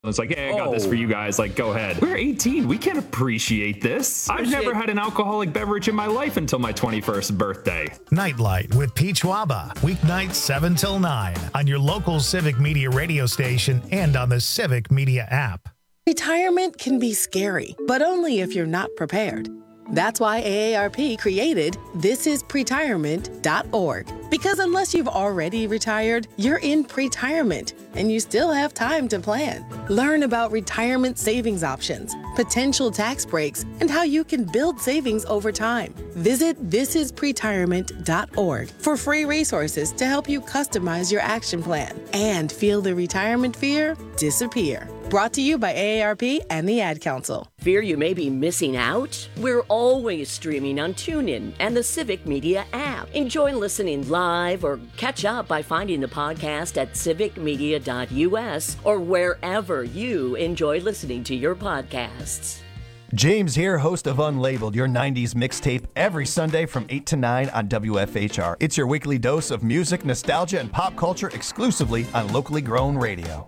It's like, hey, I got this for you guys. Like, go ahead. We're 18. We can't appreciate this. I've never had an alcoholic beverage in my life until my 21st birthday. Nightlight with Peach Waba. Weeknights 7 till 9 on your local Civic Media radio station and on the Civic Media app. Retirement can be scary, but only if you're not prepared. That's why AARP created thisispretirement.org. Because unless you've already retired, you're in pretirement, and you still have time to plan. Learn about retirement savings options, potential tax breaks, and how you can build savings over time. Visit thisispretirement.org for free resources to help you customize your action plan and feel the retirement fear disappear. Brought to you by AARP and the Ad Council. Fear you may be missing out? We're always streaming on TuneIn and the Civic Media app. Enjoy listening live or catch up by finding the podcast at civicmedia.us or wherever you enjoy listening to your podcasts. James here, host of Unlabeled, your 90s mixtape, every Sunday from 8 to 9 on WFHR. It's your weekly dose of music, nostalgia, and pop culture exclusively on locally grown radio.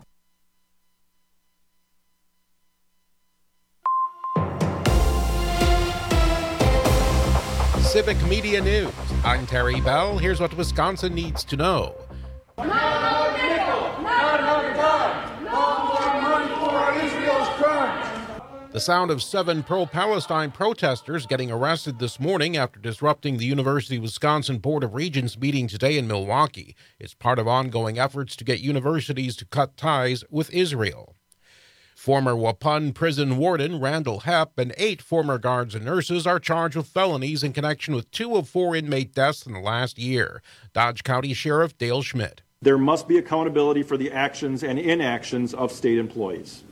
Civic Media News. I'm Terry Bell. Here's what Wisconsin needs to know. Not another nickel! Not another dime! No more money for Israel's crimes! The sound of 7 pro-Palestine protesters getting arrested this morning after disrupting the University of Wisconsin Board of Regents meeting today in Milwaukee. It's part of ongoing efforts to get universities to cut ties with Israel. Former Waupun prison warden Randall Hepp and 8 former guards and nurses are charged with felonies in connection with 2 of 4 inmate deaths in the last year. Dodge County Sheriff Dale Schmidt. There must be accountability for the actions and inactions of state employees.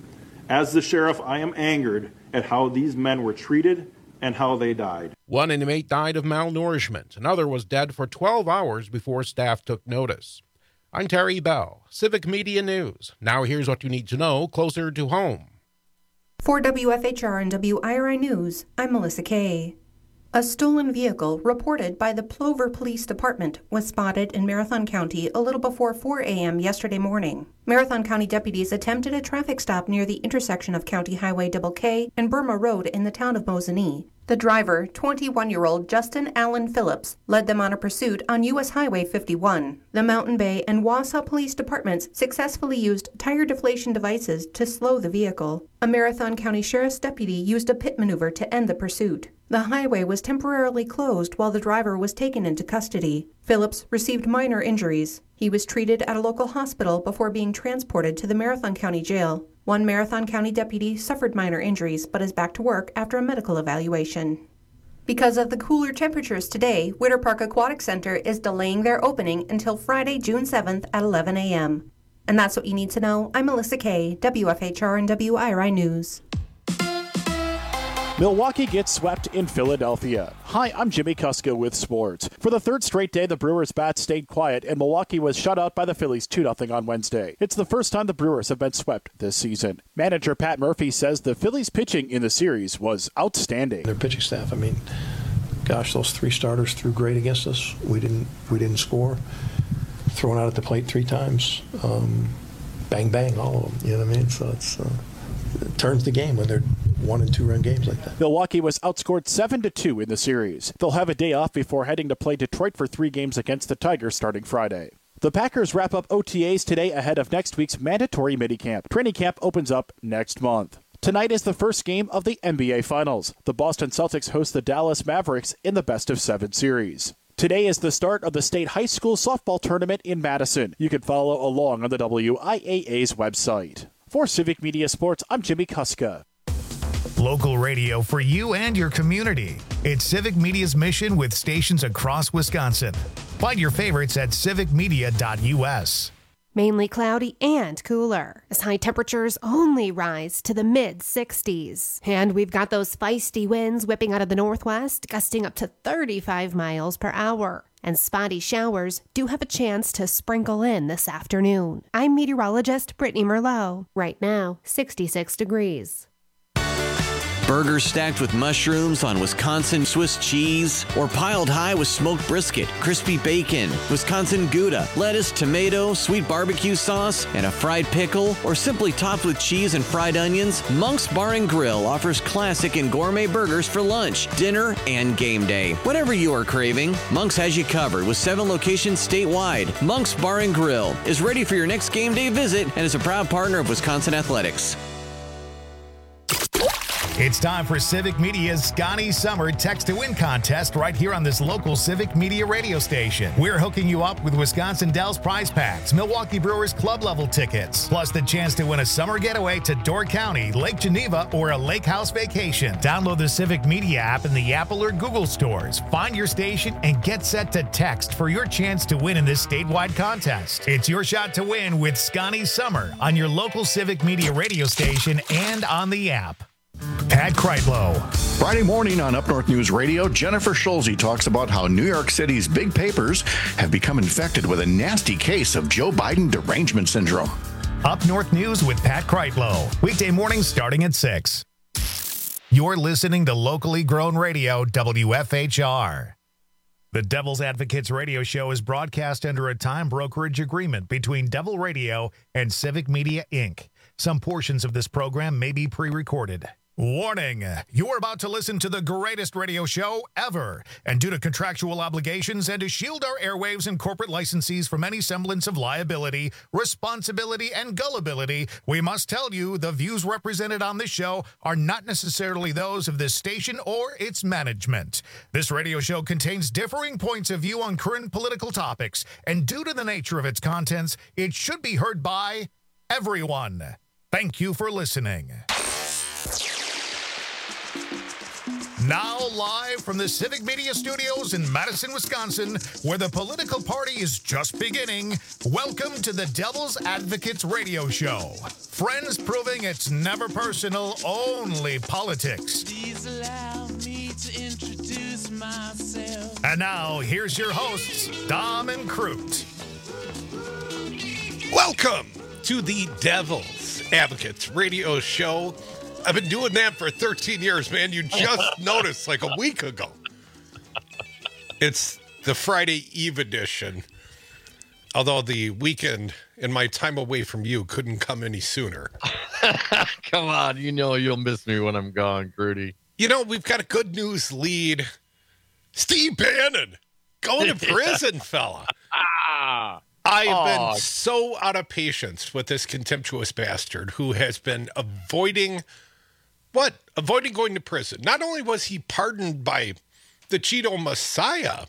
As the sheriff, I am angered at how these men were treated and how they died. 1 inmate died of malnourishment. Another was dead for 12 hours before staff took notice. I'm Terry Bell, Civic Media News. Now here's what you need to know closer to home. For WFHR and WIRI News, I'm Melissa Kay. A stolen vehicle reported by the Plover Police Department was spotted in Marathon County a little before 4 a.m. yesterday morning. Marathon County deputies attempted a traffic stop near the intersection of County Highway K and Burma Road in the town of Mosinee. The driver, 21-year-old Justin Allen Phillips, led them on a pursuit on U.S. Highway 51. The Mountain Bay and Wausau Police Departments successfully used tire deflation devices to slow the vehicle. A Marathon County Sheriff's deputy used a pit maneuver to end the pursuit. The highway was temporarily closed while the driver was taken into custody. Phillips received minor injuries. He was treated at a local hospital before being transported to the Marathon County Jail. 1 Marathon County deputy suffered minor injuries but is back to work after a medical evaluation. Because of the cooler temperatures today, Witter Park Aquatic Center is delaying their opening until Friday, June 7th at 11 a.m. And that's what you need to know. I'm Melissa Kay, WFHR and WIRI News. Milwaukee gets swept in Philadelphia. Hi, I'm Jimmy Kuska with sports. For the 3rd straight day, the Brewers' bats stayed quiet, and Milwaukee was shut out by the Phillies 2-0 on Wednesday. It's the first time the Brewers have been swept this season. Manager Pat Murphy says the Phillies' pitching in the series was outstanding. Their pitching staff, gosh, those 3 starters threw great against us. We didn't score. Thrown out at the plate 3 times. Bang, bang, all of them. You know what I mean? So it turns the game when they're 1- and 2-run games like that. Milwaukee was outscored 7-2 in the series. They'll have a day off before heading to play Detroit for 3 games against the Tigers starting Friday. The Packers wrap up OTAs today ahead of next week's mandatory minicamp. Training camp opens up next month. Tonight is the first game of the NBA Finals. The Boston Celtics host the Dallas Mavericks in the best-of-7 series. Today is the start of the state high school softball tournament in Madison. You can follow along on the WIAA's website. For Civic Media Sports, I'm Jimmy Kuska. Local radio for you and your community. It's Civic Media's mission with stations across Wisconsin. Find your favorites at civicmedia.us. Mainly cloudy and cooler, as high temperatures only rise to the mid-60s. And we've got those feisty winds whipping out of the northwest, gusting up to 35 miles per hour. And spotty showers do have a chance to sprinkle in this afternoon. I'm meteorologist Brittany Merlot. Right now, 66 degrees. Burgers stacked with mushrooms on Wisconsin Swiss cheese, or piled high with smoked brisket, crispy bacon, Wisconsin Gouda, lettuce, tomato, sweet barbecue sauce, and a fried pickle, or simply topped with cheese and fried onions, Monk's Bar and Grill offers classic and gourmet burgers for lunch, dinner, and game day. Whatever you are craving, Monk's has you covered with 7 locations statewide. Monk's Bar and Grill is ready for your next game day visit and is a proud partner of Wisconsin Athletics. It's time for Civic Media's Scotty Summer Text to Win contest right here on this local Civic Media radio station. We're hooking you up with Wisconsin Dells prize packs, Milwaukee Brewers club level tickets, plus the chance to win a summer getaway to Door County, Lake Geneva, or a lake house vacation. Download the Civic Media app in the Apple or Google stores. Find your station and get set to text for your chance to win in this statewide contest. It's your shot to win with Scotty Summer on your local Civic Media radio station and on the app. Pat Kreitlow. Friday morning on Up North News Radio, Jennifer Schulze talks about how New York City's big papers have become infected with a nasty case of Joe Biden derangement syndrome. Up North News with Pat Kreitlow. Weekday mornings starting at 6. You're listening to locally grown radio, WFHR. The Devil's Advocates radio show is broadcast under a time brokerage agreement between Devil Radio and Civic Media, Inc. Some portions of this program may be pre-recorded. Warning, you're about to listen to the greatest radio show ever. And due to contractual obligations and to shield our airwaves and corporate licensees from any semblance of liability, responsibility, and gullibility, we must tell you the views represented on this show are not necessarily those of this station or its management. This radio show contains differing points of view on current political topics, and due to the nature of its contents, it should be heard by everyone. Thank you for listening. Now live from the Civic Media Studios in Madison, Wisconsin, where the political party is just beginning, welcome to the Devil's Advocates radio show. Friends proving it's never personal, only politics. Please allow me to introduce myself. And now, here's your hosts, Dom and Crute. Welcome to the Devil's Advocates radio show. I've been doing that for 13 years, man. You just noticed like a week ago. It's the Friday Eve edition. Although the weekend and my time away from you couldn't come any sooner. Come on, you know you'll miss me when I'm gone, Grudy. You know, we've got a good news lead. Steve Bannon going to prison, fella. I have been so out of patience with this contemptuous bastard who has been avoiding going to prison. Not only was he pardoned by the Cheeto Messiah,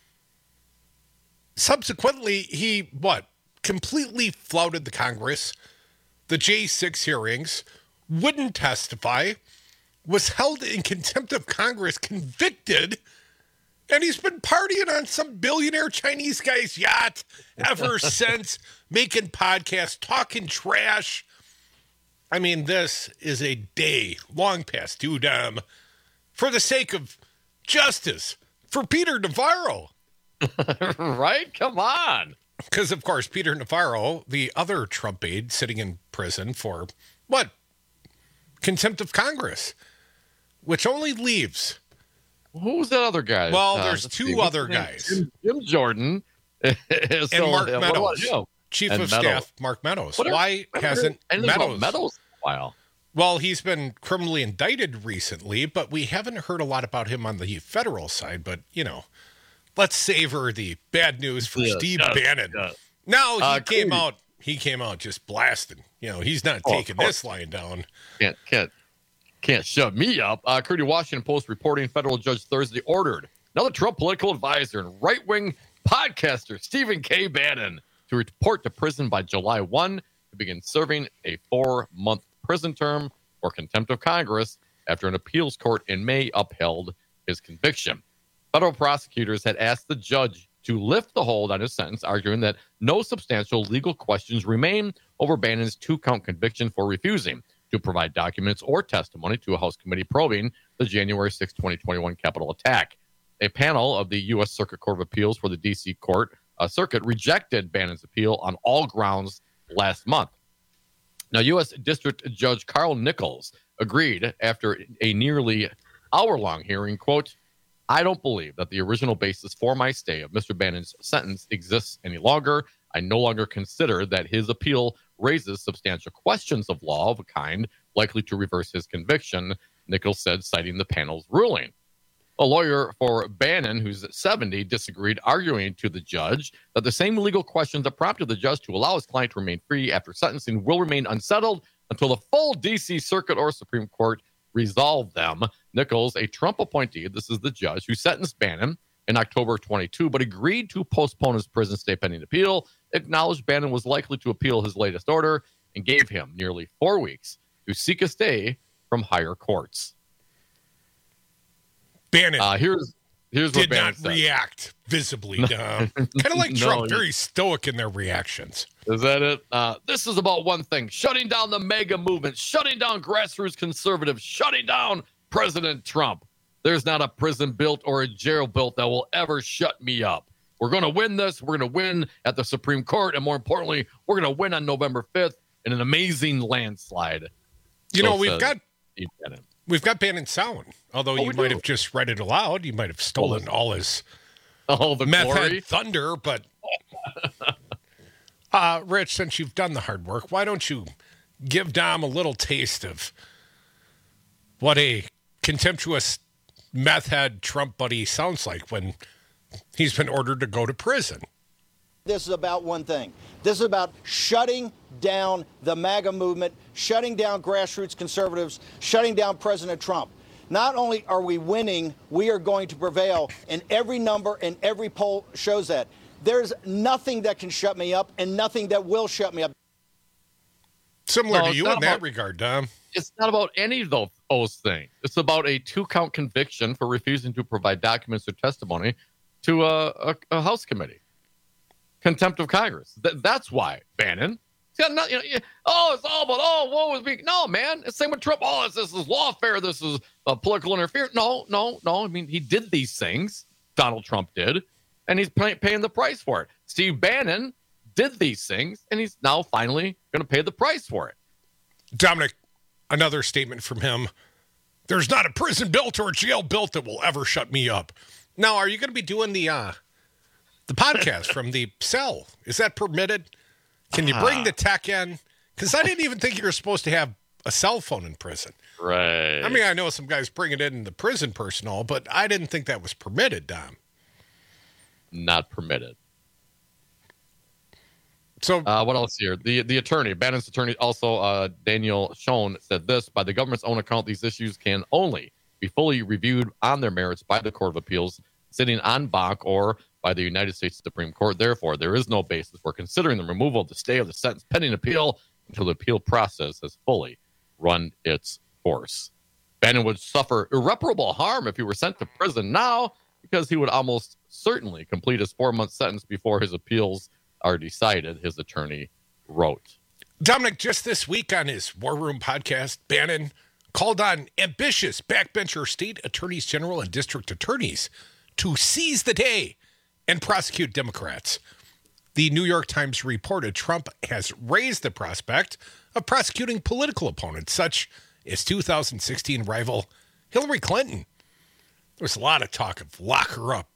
subsequently he, completely flouted the Congress, the J6 hearings, wouldn't testify, was held in contempt of Congress, convicted, and he's been partying on some billionaire Chinese guy's yacht ever since, making podcasts, talking trash. I mean, this is a day long past due, Dom, for the sake of justice for Peter Navarro. Right? Come on. Because, of course, Peter Navarro, the other Trump aide sitting in prison for, contempt of Congress, which only leaves... Who's that other guy? Well, there's two other guys. Jim Jordan. And Mark Meadows. Chief of Staff Mark Meadows. Why hasn't Meadows? Meadows a while? Well, he's been criminally indicted recently, but we haven't heard a lot about him on the federal side. But, let's savor the bad news for Steve Bannon. Now he came out just blasting. He's not taking this lying down. Can't shove me up. Curdy Washington Post reporting federal judge Thursday ordered another Trump political advisor and right-wing podcaster Stephen K. Bannon to report to prison by July 1 to begin serving a 4-month prison term for contempt of Congress after an appeals court in May upheld his conviction. Federal prosecutors had asked the judge to lift the hold on his sentence, arguing that no substantial legal questions remain over Bannon's 2-count conviction for refusing to provide documents or testimony to a House committee probing the January 6, 2021 Capitol attack. A panel of the U.S. Circuit Court of Appeals for the D.C. Circuit rejected Bannon's appeal on all grounds last month. Now, U.S. District Judge Carl Nichols agreed after a nearly hour-long hearing, quote, I don't believe that the original basis for my stay of Mr. Bannon's sentence exists any longer. I no longer consider that his appeal raises substantial questions of law of a kind likely to reverse his conviction, Nichols said, citing the panel's ruling. A lawyer for Bannon, who's 70, disagreed, arguing to the judge that the same legal questions that prompted the judge to allow his client to remain free after sentencing will remain unsettled until the full D.C. Circuit or Supreme Court resolve them. Nichols, a Trump appointee, this is the judge who sentenced Bannon in October 22, but agreed to postpone his prison stay pending appeal, acknowledged Bannon was likely to appeal his latest order, and gave him nearly 4 weeks to seek a stay from higher courts. Bannon here's what did Bannon not said. react visibly. Kind of like Trump, very stoic in their reactions. Is that it? This is about one thing: shutting down the MAGA movement, shutting down grassroots conservatives, shutting down President Trump. There's not a prison built or a jail built that will ever shut me up. We're going to win this. We're going to win at the Supreme Court. And more importantly, we're going to win on November 5th in an amazing landslide. You know, we've got Bannon sound. Although you might have just read it aloud. You might have stolen all the meth glory. head thunder. But, Rich, since you've done the hard work, why don't you give Dom a little taste of what a contemptuous meth head Trump buddy sounds like when he's been ordered to go to prison. This is about one thing. This is about shutting down the MAGA movement, shutting down grassroots conservatives, shutting down President Trump. Not only are we winning, we are going to prevail, and every number and every poll shows that. There's nothing that can shut me up and nothing that will shut me up. Similar to you in that regard, Dom. It's not about any of those things. It's about a 2-count conviction for refusing to provide documents or testimony to a House committee. Contempt of Congress. That's why, Bannon. It's got nothing, it's all about, woe is me. No, man. It's the same with Trump. This is lawfare. This is political interference. No. I mean, he did these things. Donald Trump did. And he's paying the price for it. Steve Bannon did these things, and he's now finally going to pay the price for it. Dominic, another statement from him. There's not a prison built or a jail built that will ever shut me up. Now, are you going to be doing the podcast from the cell? Is that permitted? Can you bring the tech in? Because I didn't even think you were supposed to have a cell phone in prison. Right. I mean, I know some guys bring it in the prison personnel, but I didn't think that was permitted, Dom. Not permitted. So what else here? The attorney, Bannon's attorney, also Daniel Schoen, said this: by the government's own account, these issues can only be fully reviewed on their merits by the Court of Appeals, sitting en banc, or by the United States Supreme Court. Therefore, there is no basis for considering the removal of the stay of the sentence pending appeal until the appeal process has fully run its course. Bannon would suffer irreparable harm if he were sent to prison now, because he would almost certainly complete his 4-month sentence before his appeals are decided, his attorney wrote. Dominic, just this week on his War Room podcast, Bannon called on ambitious backbencher state attorneys general and district attorneys to seize the day and prosecute Democrats. The New York Times reported Trump has raised the prospect of prosecuting political opponents, such as 2016 rival Hillary Clinton. There's a lot of talk of lock her up.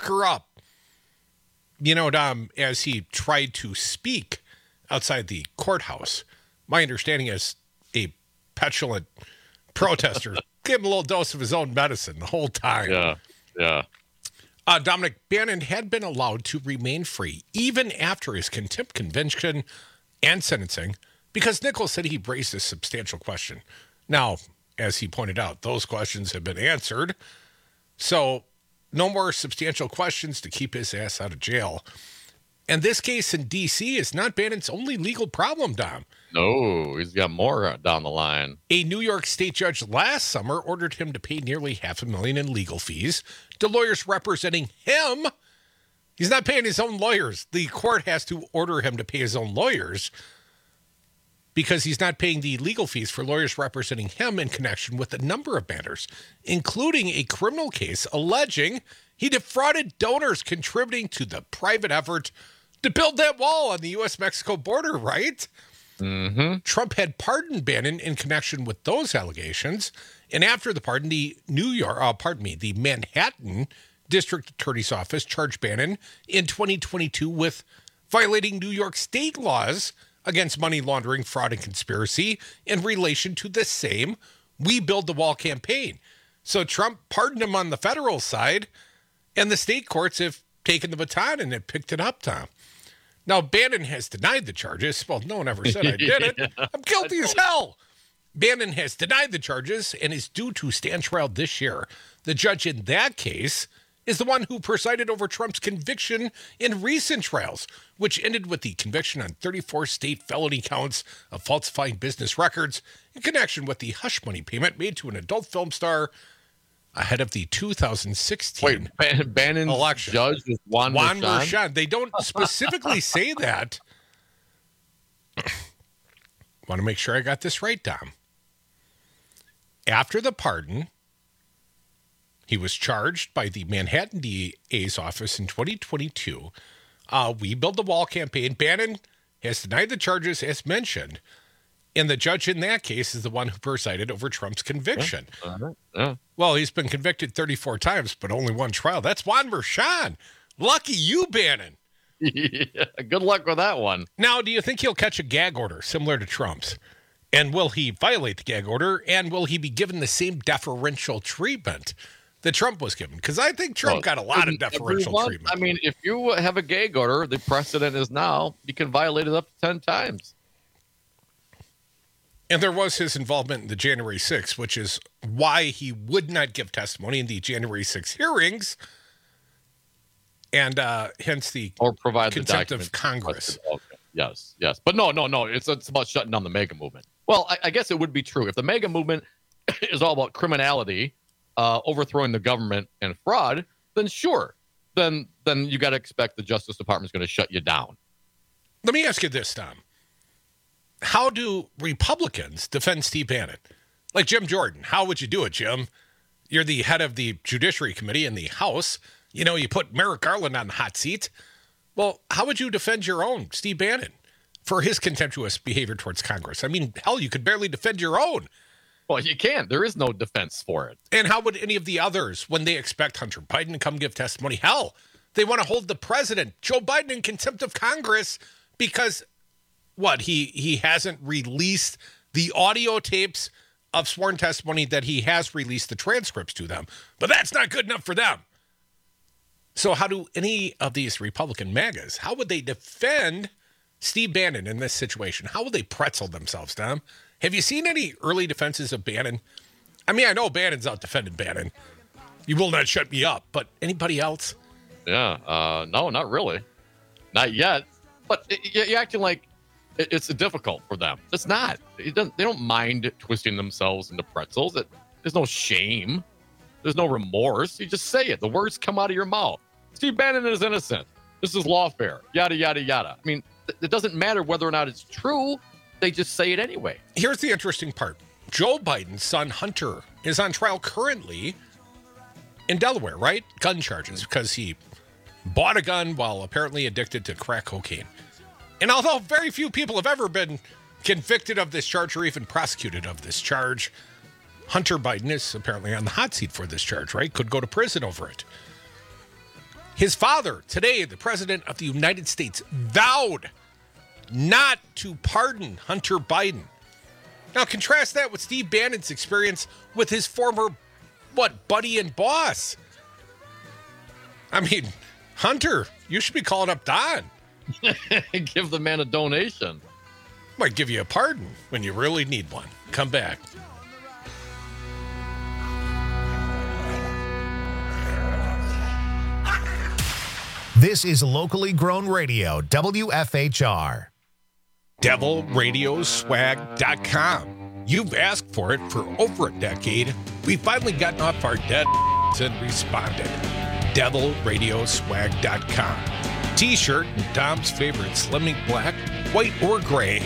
You know, Dom, as he tried to speak outside the courthouse, my understanding is a petulant protester gave him a little dose of his own medicine the whole time. Yeah. Dominic, Bannon had been allowed to remain free even after his contempt conviction and sentencing because Nichols said he raised a substantial question. Now, as he pointed out, those questions have been answered. So no more substantial questions to keep his ass out of jail. And this case in D.C. is not Bannon's only legal problem, Dom. No, he's got more down the line. A New York state judge last summer ordered him to pay nearly $500,000 in legal fees to lawyers representing him. He's not paying his own lawyers. The court has to order him to pay his own lawyers because he's not paying the legal fees for lawyers representing him in connection with a number of matters, including a criminal case alleging he defrauded donors contributing to the private effort to build that wall on the U.S.-Mexico border, right? Trump had pardoned Bannon in connection with those allegations. And after the pardon, the Manhattan District Attorney's Office charged Bannon in 2022 with violating New York state laws against money laundering, fraud, and conspiracy in relation to the same We Build the Wall campaign. So Trump pardoned him on the federal side, and the state courts have taken the baton and have picked it up, Tom. Now, Bannon has denied the charges. Well, no one ever said I did it. I'm guilty as hell. Bannon has denied the charges and is due to stand trial this year. The judge in that case is the one who presided over Trump's conviction in recent trials, which ended with the conviction on 34 state felony counts of falsifying business records in connection with the hush money payment made to an adult film star ahead of the 2016 Bannon's election. Judge was Juan Merchan. They don't specifically say that. Want to make sure I got this right, Dom. After the pardon, he was charged by the Manhattan DA's office in 2022. We Build the Wall campaign. Bannon has denied the charges as mentioned. And the judge in that case is the one who presided over Trump's conviction. Well, he's been convicted 34 times, but only one trial. That's Juan Merchan. Lucky you, Bannon. Yeah, good luck with that one. Now, do you think he'll catch a gag order similar to Trump's? And will he violate the gag order? And will he be given the same deferential treatment that Trump was given? Because I think Trump got a lot of deferential treatment. I mean, if you have a gag order, the precedent is now you can violate it up to 10 times. And there was his involvement in the January 6th, which is why he would not give testimony in the January 6th hearings, and hence the contempt of Congress. Yes. But no. It's about shutting down the MAGA movement. Well, I guess it would be true. If the MAGA movement is all about criminality, overthrowing the government, and fraud, then sure. Then you got to expect the Justice Department is going to shut you down. Let me ask you this, Tom. How do Republicans defend Steve Bannon? Like Jim Jordan, how would you do it, Jim? You're the head of the Judiciary Committee in the House. You know, you put Merrick Garland on the hot seat. Well, how would you defend your own, Steve Bannon, for his contemptuous behavior towards Congress? I mean, hell, you could barely defend your own. Well, you can't. There is no defense for it. And how would any of the others, when they expect Hunter Biden to come give testimony? Hell, they want to hold the president, Joe Biden, in contempt of Congress because... What, he hasn't released the audio tapes of sworn testimony that he has released the transcripts to them. But that's not good enough for them. So how do any of these Republican MAGAs, how would they defend Steve Bannon in this situation? How would they pretzel themselves, Tom? Have you seen any early defenses of Bannon? I mean, I know Bannon's out defending Bannon. You will not shut me up. But anybody else? Yeah, no, not really. Not yet. But you're acting like it's difficult for them. It's not. They don't mind twisting themselves into pretzels. There's no shame. There's no remorse. You just say it. The words come out of your mouth. Steve Bannon is innocent. This is lawfare. Yada, yada, yada. I mean, it doesn't matter whether or not it's true. They just say it anyway. Here's the interesting part. Joe Biden's son, Hunter, is on trial currently in Delaware, right? Gun charges because he bought a gun while apparently addicted to crack cocaine. And although very few people have ever been convicted of this charge or even prosecuted of this charge, Hunter Biden is apparently on the hot seat for this charge, right? Could go to prison over it. His father, today, the president of the United States, vowed not to pardon Hunter Biden. Now, contrast that with Steve Bannon's experience with his former, buddy and boss. I mean, Hunter, you should be calling up Don. Give the man a donation. Might give you a pardon when you really need one. Come back. This is locally grown radio, WFHR. DevilRadioswag.com. You've asked for it for over a decade. We've finally gotten off our dead and responded. DevilRadioswag.com. T-shirt and Dom's favorite Slimming Black, white or gray.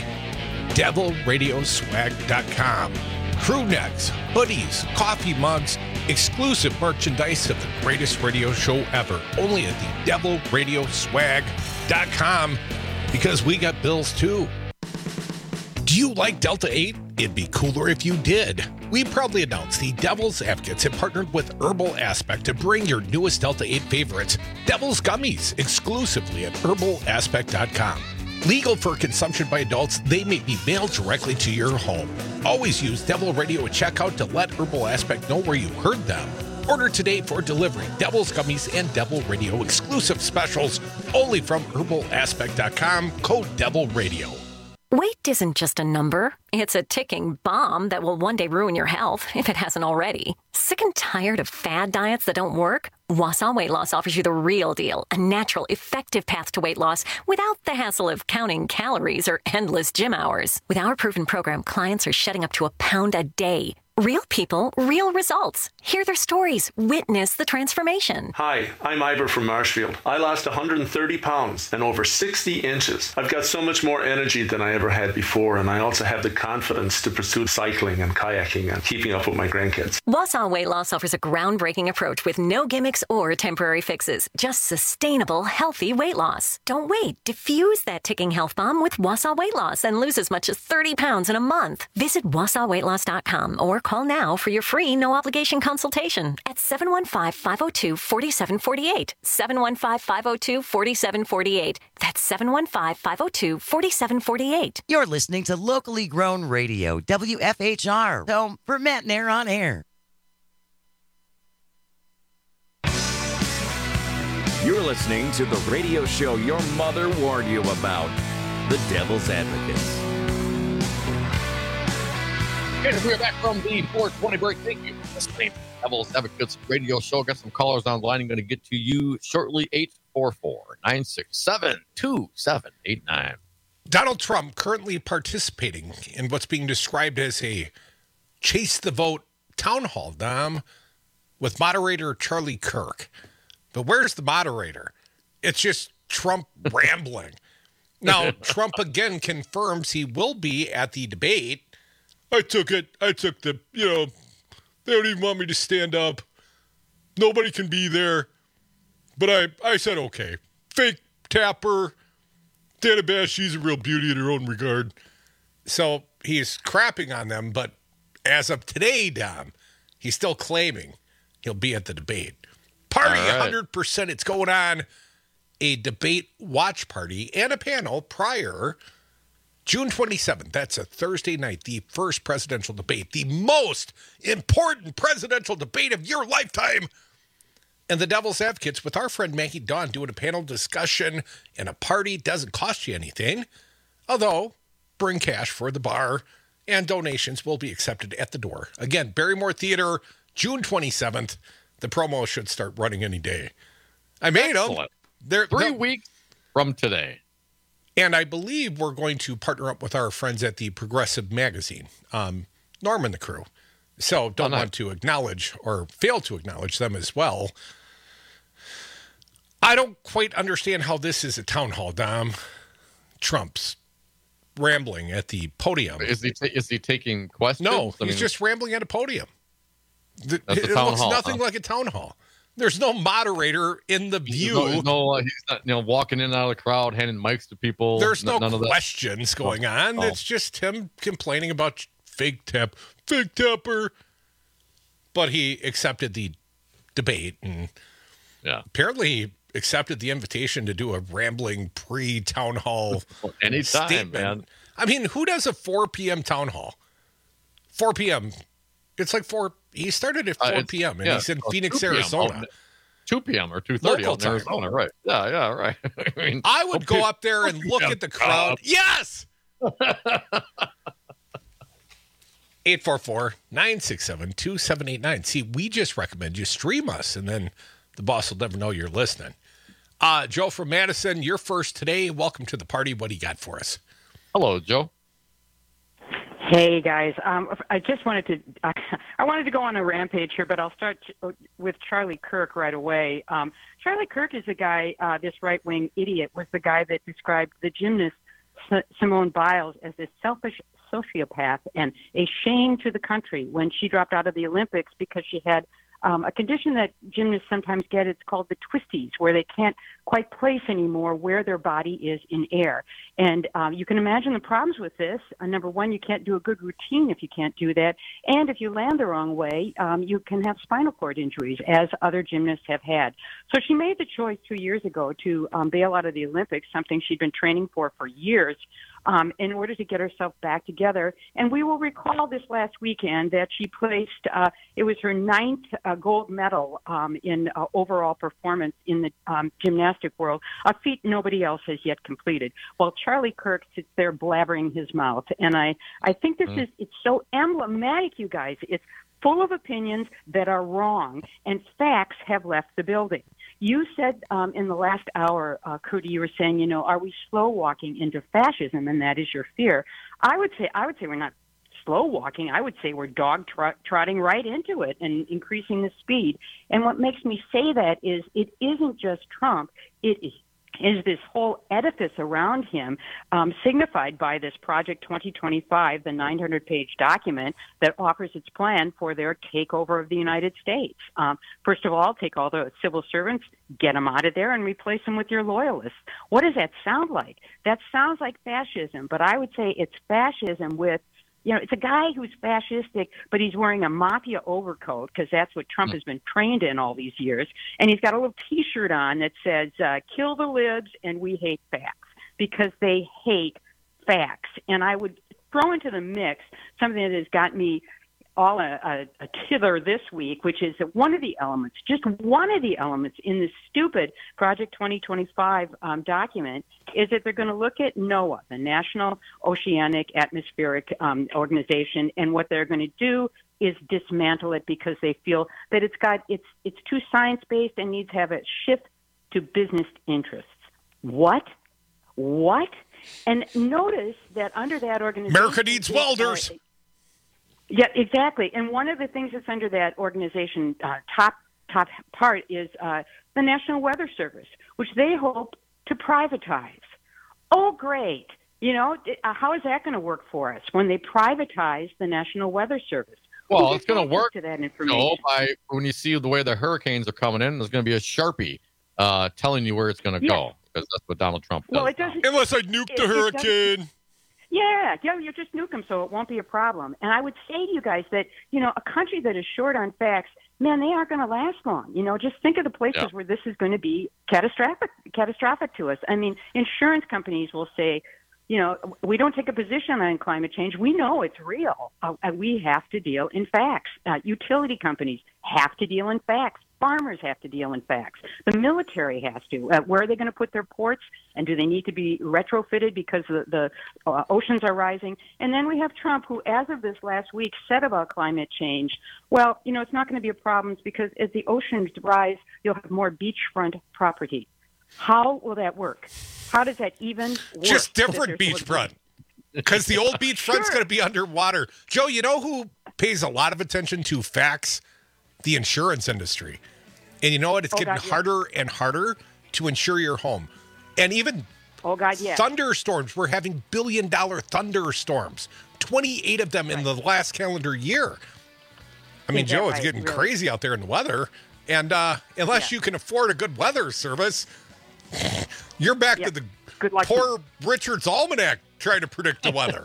DevilRadioswag.com. Crew necks, hoodies, coffee mugs, exclusive merchandise of the greatest radio show ever. Only at the DevilRadioswag.com because we got bills too. Do you like Delta 8? It'd be cooler if you did. We proudly announce the Devil's Advocates have partnered with Herbal Aspect to bring your newest Delta 8 favorites, Devil's Gummies, exclusively at herbalaspect.com. Legal for consumption by adults, they may be mailed directly to your home. Always use Devil Radio at checkout to let Herbal Aspect know where you heard them. Order today for delivery. Devil's Gummies and Devil Radio exclusive specials only from herbalaspect.com, code Devil Radio. Weight isn't just a number. It's a ticking bomb that will one day ruin your health, if it hasn't already. Sick and tired of fad diets that don't work? Wausau Weight Loss offers you the real deal, a natural, effective path to weight loss without the hassle of counting calories or endless gym hours. With our proven program, clients are shedding up to a pound a day. Real people, real results. Hear their stories. Witness the transformation. Hi, I'm Ivor from Marshfield. I lost 130 pounds and over 60 inches. I've got so much more energy than I ever had before, and I also have the confidence to pursue cycling and kayaking and keeping up with my grandkids. Wausau Weight Loss offers a groundbreaking approach with no gimmicks or temporary fixes. Just sustainable, healthy weight loss. Don't wait. Diffuse that ticking health bomb with Wausau Weight Loss and lose as much as 30 pounds in a month. Visit WausauWeightLoss.com or call now for your free no-obligation consultation at 715-502-4748. 715-502-4748. That's 715-502-4748. You're listening to locally grown radio, WFHR, home for Matt Nair on air. You're listening to the radio show your mother warned you about, The Devil's Advocates. And we're back from the 420 break. Thank you for listening to Devil's Advocates radio show. Got some callers online. I'm going to get to you shortly. 844-967-2789. Donald Trump currently participating in what's being described as a chase the vote town hall, Dom, with moderator Charlie Kirk. But where's the moderator? It's just Trump rambling. Now, Trump again confirms he will be at the debate. I took the, they don't even want me to stand up. Nobody can be there. But I said, okay. Fake Tapper. Dana Bash, she's a real beauty in her own regard. So he's crapping on them, but as of today, Dom, he's still claiming he'll be at the debate. Party, right. 100%. It's going on. A debate watch party and a panel prior June 27th, that's a Thursday night, the first presidential debate, the most important presidential debate of your lifetime. And the Devil's Advocates with our friend Maggie Dawn doing a panel discussion and a party. Doesn't cost you anything. Although, bring cash for the bar and donations will be accepted at the door. Again, Barrymore Theater, June 27th. The promo should start running any day. I made them. They're 3 weeks from today. And I believe we're going to partner up with our friends at the Progressive Magazine, Norm and the crew. So don't want to acknowledge or fail to acknowledge them as well. I don't quite understand how this is a town hall, Dom. Trump's rambling at the podium. Is he taking questions? No, he's just rambling at a podium. It looks nothing like a town hall. There's no moderator in the view. He's not walking in and out of the crowd, handing mics to people. There's no questions going on. It's just him complaining about fake Tapper. But he accepted the debate, and apparently he accepted the invitation to do a rambling pre-town hall anytime, statement. Man. I mean, who does a 4 p.m. town hall? 4 p.m. It's like 4. He started at 4 p.m. and he's in Phoenix, Arizona. 2 p.m. or 2:30 out in Arizona, right? Yeah, right. I would go up there and look at the crowd. Yes! 844-967-2789. See, we just recommend you stream us, and then the boss will never know you're listening. Joe from Madison, you're first today. Welcome to the party. What do you got for us? Hello, Joe. Hey guys, I just wanted to go on a rampage here, but I'll start with Charlie Kirk right away. Charlie Kirk is the guy, this right-wing idiot, was the guy that described the gymnast Simone Biles as this selfish sociopath and a shame to the country when she dropped out of the Olympics because she had a condition that gymnasts sometimes get. It's called the twisties, where they can't quite place anymore where their body is in air. And you can imagine the problems with this. Number one, you can't do a good routine if you can't do that. And if you land the wrong way, you can have spinal cord injuries, as other gymnasts have had. So she made the choice 2 years ago to bail out of the Olympics, something she'd been training for years, in order to get herself back together. And we will recall this last weekend that she placed, it was her 9th gold medal in overall performance in the gymnastic world, a feat nobody else has yet completed. While Charlie Kirk sits there blabbering his mouth. And I think this is, it's so emblematic, you guys. It's full of opinions that are wrong, and facts have left the building. You said in the last hour, Crudy, you were saying, are we slow walking into fascism, and that is your fear? I would say we're not slow walking. I would say we're trotting right into it and increasing the speed. And what makes me say that is it isn't just Trump. It is this whole edifice around him, signified by this Project 2025, the 900-page document that offers its plan for their takeover of the United States. First of all, take all the civil servants, get them out of there, and replace them with your loyalists. What does that sound like? That sounds like fascism, but I would say it's fascism with, it's a guy who's fascistic, but he's wearing a mafia overcoat because that's what Trump has been trained in all these years. And he's got a little T-shirt on that says, kill the libs and we hate facts, because they hate facts. And I would throw into the mix something that has got me all a tither this week, which is that one of the elements, just one of the elements in this stupid Project 2025 document is that they're going to look at NOAA, the National Oceanic Atmospheric Organization, and what they're going to do is dismantle it because they feel that it's too science-based and needs to have a shift to business interests. What? And notice that under that organization, America needs welders. Yeah, exactly. And one of the things that's under that organization, top part, is the National Weather Service, which they hope to privatize. Oh, great. How is that going to work for us when they privatize the National Weather Service? Well, it's going to work. To that information? When you see the way the hurricanes are coming in, there's going to be a Sharpie telling you where it's going to go, because that's what Donald Trump does. Well, it doesn't. Unless I nuke the hurricane. Yeah, you just nuke them so it won't be a problem. And I would say to you guys that, a country that is short on facts, man, they aren't going to last long. Just think of the places where this is going to be catastrophic to us. I mean, insurance companies will say, we don't take a position on climate change. We know it's real. We have to deal in facts. Utility companies have to deal in facts. Farmers have to deal in facts. The military has to. Where are they going to put their ports? And do they need to be retrofitted because the oceans are rising? And then we have Trump, who, as of this last week, said about climate change, well, it's not going to be a problem because as the oceans rise, you'll have more beachfront property. How will that work? How does that even work? Just different beachfront. Because the old beachfront's going to be underwater. Joe, you know who pays a lot of attention to facts? The insurance industry. And you know what? It's getting harder and harder to insure your home. And even thunderstorms. We're having billion-dollar thunderstorms. 28 of them in the last calendar year. I mean, Joe, it's getting crazy out there in the weather. And unless you can afford a good weather service, you're back to the poor Richard's Almanac trying to predict the weather.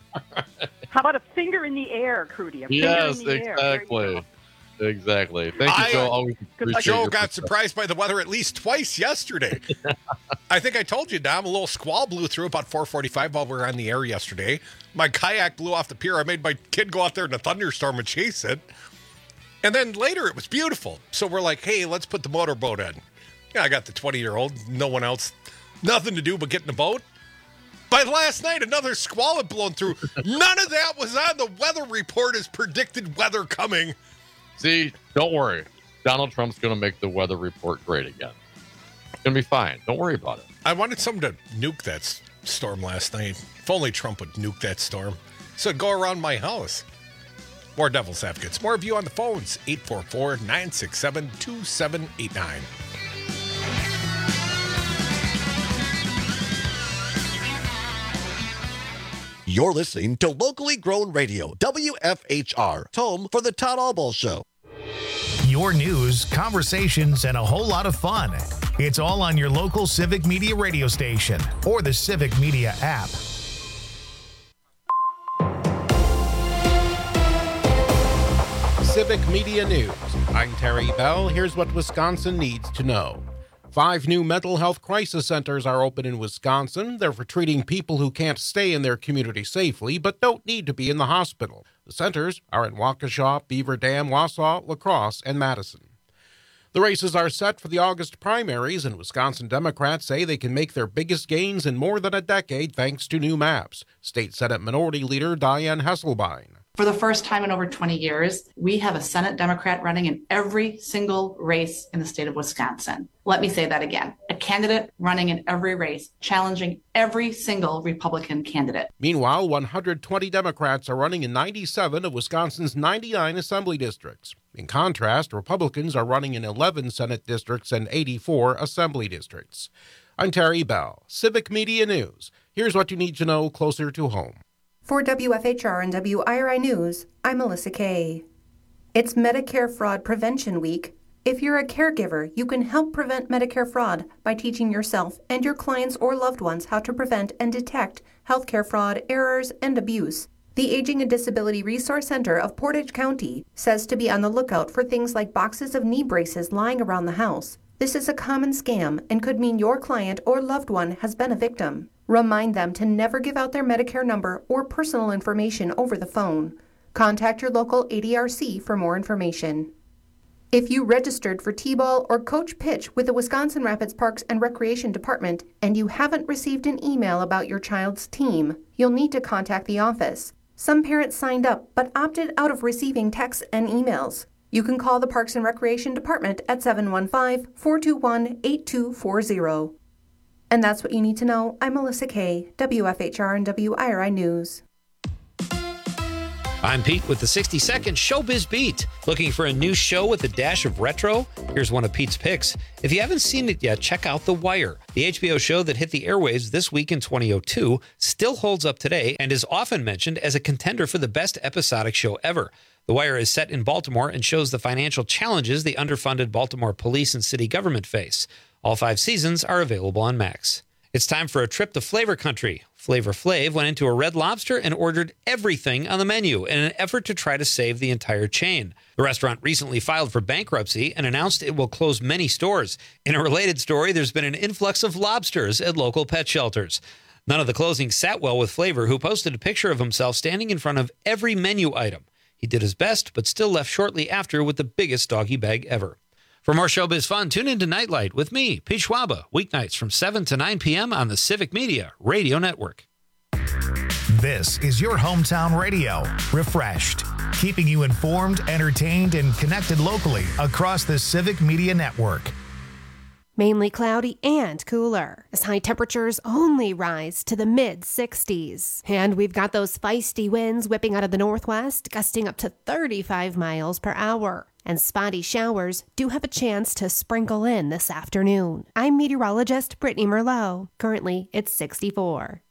How about a finger in the air, Crudy? Yes, exactly. Exactly. Thank you, Joe. Always Joe got surprised by the weather at least twice yesterday. I think I told you, Dom, a little squall blew through about 4:45 while we were on the air yesterday. My kayak blew off the pier. I made my kid go out there in a thunderstorm and chase it. And then later it was beautiful. So we're like, hey, let's put the motorboat in. Yeah, I got the 20-year-old, no one else, nothing to do but get in the boat. By last night, another squall had blown through. None of that was on the weather report as predicted weather coming. See, don't worry. Donald Trump's going to make the weather report great again. It's going to be fine. Don't worry about it. I wanted someone to nuke that storm last night. If only Trump would nuke that storm. So it'd go around my house. More Devil's Advocates. More of you on the phones. 844-967-2789. You're listening to locally grown radio, WFHR, home for the Todd Albaugh Show. Your news, conversations, and a whole lot of fun. It's all on your local Civic Media radio station or the Civic Media app. Civic Media News. I'm Terry Bell. Here's what Wisconsin needs to know. 5 new mental health crisis centers are open in Wisconsin. They're for treating people who can't stay in their community safely but don't need to be in the hospital. The centers are in Waukesha, Beaver Dam, Wausau, La Crosse, and Madison. The races are set for the August primaries, and Wisconsin Democrats say they can make their biggest gains in more than a decade thanks to new maps. State Senate Minority Leader Diane Hesselbein. For the first time in over 20 years, we have a Senate Democrat running in every single race in the state of Wisconsin. Let me say that again. A candidate running in every race, challenging every single Republican candidate. Meanwhile, 120 Democrats are running in 97 of Wisconsin's 99 assembly districts. In contrast, Republicans are running in 11 Senate districts and 84 assembly districts. I'm Terry Bell, Civic Media News. Here's what you need to know closer to home. For WFHR and WIRI News, I'm Melissa Kay. It's Medicare Fraud Prevention Week. If you're a caregiver, you can help prevent Medicare fraud by teaching yourself and your clients or loved ones how to prevent and detect healthcare fraud, errors, and abuse. The Aging and Disability Resource Center of Portage County says to be on the lookout for things like boxes of knee braces lying around the house. This is a common scam and could mean your client or loved one has been a victim. Remind them to never give out their Medicare number or personal information over the phone. Contact your local ADRC for more information. If you registered for T-ball or coach pitch with the Wisconsin Rapids Parks and Recreation Department and you haven't received an email about your child's team, you'll need to contact the office. Some parents signed up but opted out of receiving texts and emails. You can call the Parks and Recreation Department at 715-421-8240. And that's what you need to know. I'm Melissa Kay, WFHR and WIRI News. I'm Pete with the 60-second Showbiz Beat. Looking for a new show with a dash of retro? Here's one of Pete's picks. If you haven't seen it yet, check out The Wire. The HBO show that hit the airwaves this week in 2002 still holds up today and is often mentioned as a contender for the best episodic show ever. The Wire is set in Baltimore and shows the financial challenges the underfunded Baltimore police and city government face. All 5 seasons are available on Max. It's time for a trip to Flavor Country. Flavor Flav went into a Red Lobster and ordered everything on the menu in an effort to try to save the entire chain. The restaurant recently filed for bankruptcy and announced it will close many stores. In a related story, there's been an influx of lobsters at local pet shelters. None of the closing sat well with Flavor, who posted a picture of himself standing in front of every menu item. He did his best, but still left shortly after with the biggest doggy bag ever. For more showbiz fun, tune into Nightlight with me, Pete Schwaba, weeknights from 7 to 9 p.m. on the Civic Media Radio Network. This is your hometown radio, refreshed, keeping you informed, entertained, and connected locally across the Civic Media Network. Mainly cloudy and cooler, as high temperatures only rise to the mid-60s. And we've got those feisty winds whipping out of the northwest, gusting up to 35 miles per hour. And spotty showers do have a chance to sprinkle in this afternoon. I'm meteorologist Brittany Merlot. Currently, it's 64.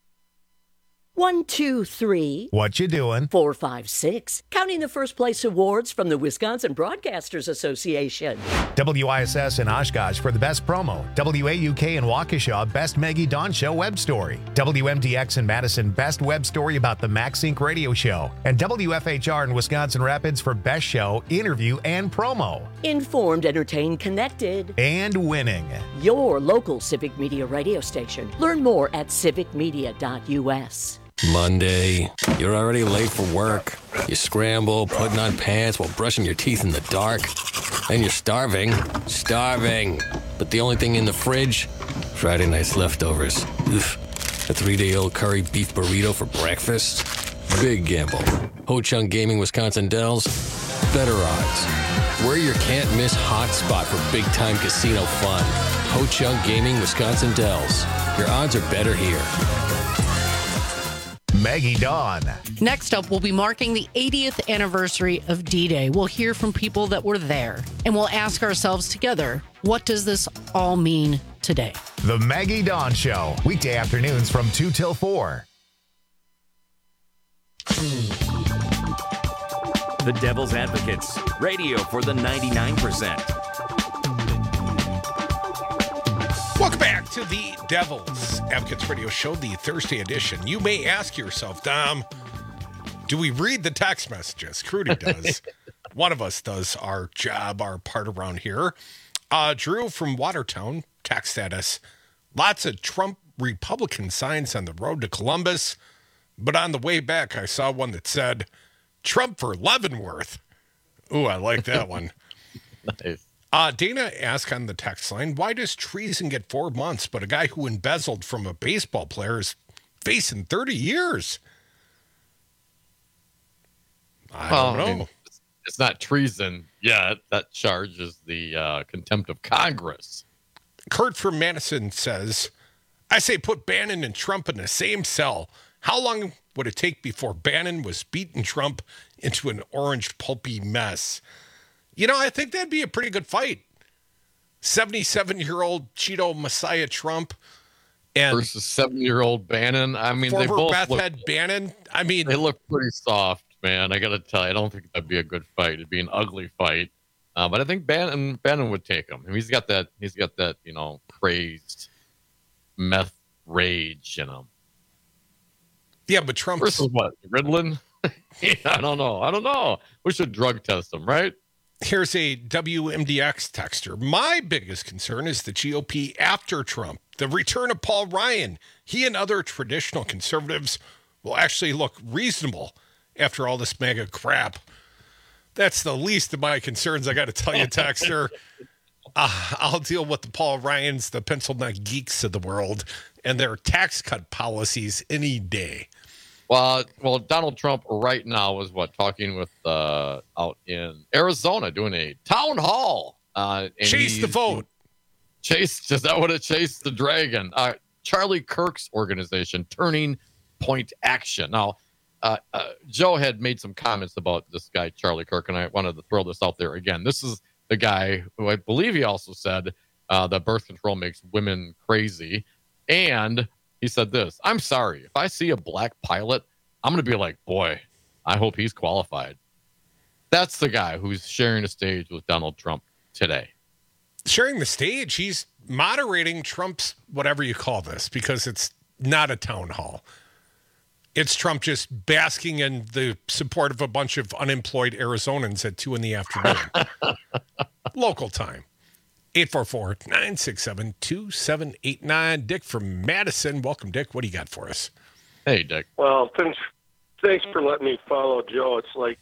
1, 2, 3. What you doing? 4, 5, 6. Counting the first place awards from the Wisconsin Broadcasters Association. WISS in Oshkosh for the best promo. WAUK in Waukesha, best Maggie Dawn Show web story. WMDX in Madison, best web story about the Max Inc. radio show. And WFHR in Wisconsin Rapids for best show, interview, and promo. Informed, entertained, connected. And winning. Your local Civic Media radio station. Learn more at civicmedia.us. Monday, you're already late for work. You scramble, putting on pants while brushing your teeth in the dark. Then you're starving. But the only thing in the fridge? Friday night's leftovers. Oof. A 3-day-old curry beef burrito for breakfast? Big gamble. Ho-Chunk Gaming Wisconsin Dells? Better odds. We're your can't-miss hotspot for big-time casino fun. Ho-Chunk Gaming Wisconsin Dells. Your odds are better here. Maggie Dawn. Next up, we'll be marking the 80th anniversary of D-Day. We'll hear from people that were there, and we'll ask ourselves together, what does this all mean today? The Maggie Dawn Show, weekday afternoons from 2 till 4. The Devil's Advocates, radio for the 99%. Welcome back to the Devil's Advocates Radio Show, the Thursday edition. You may ask yourself, Dom, do we read the text messages? Crudy does. One of us does our job, our part around here. Drew from Watertown texted at us, lots of Trump Republican signs on the road to Columbus, but on the way back, I saw one that said, Trump for Leavenworth. Ooh, I like that one. Nice. Dana asked on the text line, why does treason get 4 months, but a guy who embezzled from a baseball player is facing 30 years? I don't know. I mean, it's not treason yet. That charge is the contempt of Congress. Kurt from Madison says, I say put Bannon and Trump in the same cell. How long would it take before Bannon was beating Trump into an orange pulpy mess? You know, I think that'd be a pretty good fight. 77-year-old Cheeto Messiah Trump and versus 7-year-old Bannon. I mean, they former both meth look, head Bannon. I mean, they look pretty soft, man. I got to tell you, I don't think that'd be a good fight. It'd be an ugly fight. But I think Bannon would take him. I mean, he's got that, you know, crazed meth rage in him. Yeah, but Trump versus what? Ritalin? Yeah, I don't know. We should drug test him, right? Here's a WMDX texter. My biggest concern is the GOP after Trump. The return of Paul Ryan. He and other traditional conservatives will actually look reasonable after all this MAGA crap. That's the least of my concerns, I got to tell you, texter. I'll deal with the Paul Ryans, the pencil neck geeks of the world, and their tax cut policies any day. Well, Donald Trump right now is talking with out in Arizona, doing a town hall. Chase the vote. Is that what it? Chase the dragon. Charlie Kirk's organization, Turning Point Action. Now, Joe had made some comments about this guy, Charlie Kirk, and I wanted to throw this out there again. This is the guy who I believe he also said that birth control makes women crazy. And he said this, I'm sorry, if I see a black pilot, I'm going to be like, boy, I hope he's qualified. That's the guy who's sharing the stage with Donald Trump today. Sharing the stage? He's moderating Trump's whatever you call this, because it's not a town hall. It's Trump just basking in the support of a bunch of unemployed Arizonans at 2 p.m. Local time. 844-967-2789. Dick from Madison. Welcome, Dick. What do you got for us? Hey, Dick. Well, thanks for letting me follow Joe. It's like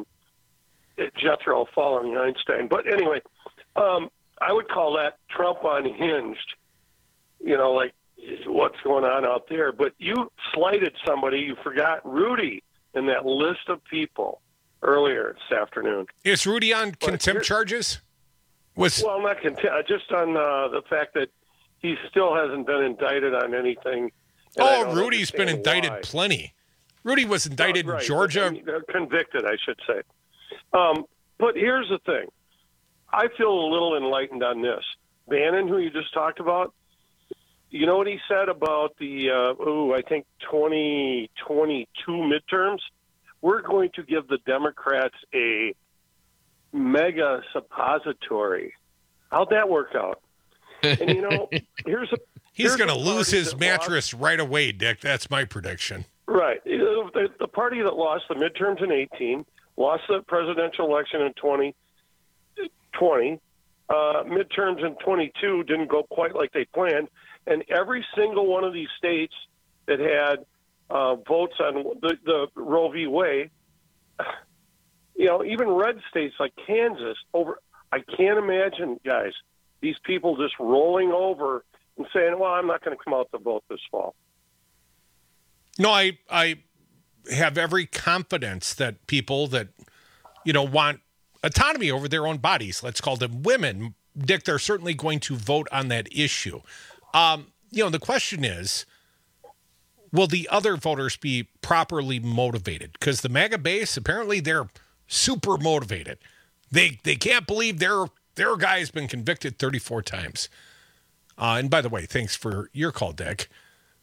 Jethro following Einstein. But anyway, I would call that Trump unhinged, you know, like what's going on out there. But you slighted somebody. You forgot Rudy in that list of people earlier this afternoon. Is Rudy on contempt charges? Well, not contempt, just on the fact that he still hasn't been indicted on anything. Oh, Rudy's been indicted plenty. Rudy was indicted in Georgia. Convicted, I should say. But here's the thing. I feel a little enlightened on this. Bannon, who you just talked about, you know what he said about the, I think 2022 midterms? We're going to give the Democrats a mega suppository. How'd that work out? And, you know, he's going to lose his mattress right away, Dick. That's my prediction. Right. The party that lost the midterms in 2018, lost the presidential election in 2020, midterms in 22 didn't go quite like they planned, and every single one of these states that had votes on the Roe v. Wade, you know, even red states like Kansas, I can't imagine, guys, these people just rolling over and saying, well, I'm not going to come out to vote this fall. No, I have every confidence that people that, you know, want autonomy over their own bodies, let's call them women, Dick, they're certainly going to vote on that issue. You know, the question is, will the other voters be properly motivated? Because the MAGA base, apparently they're super motivated. They can't believe their guy has been convicted 34 times. And by the way, thanks for your call, Dick.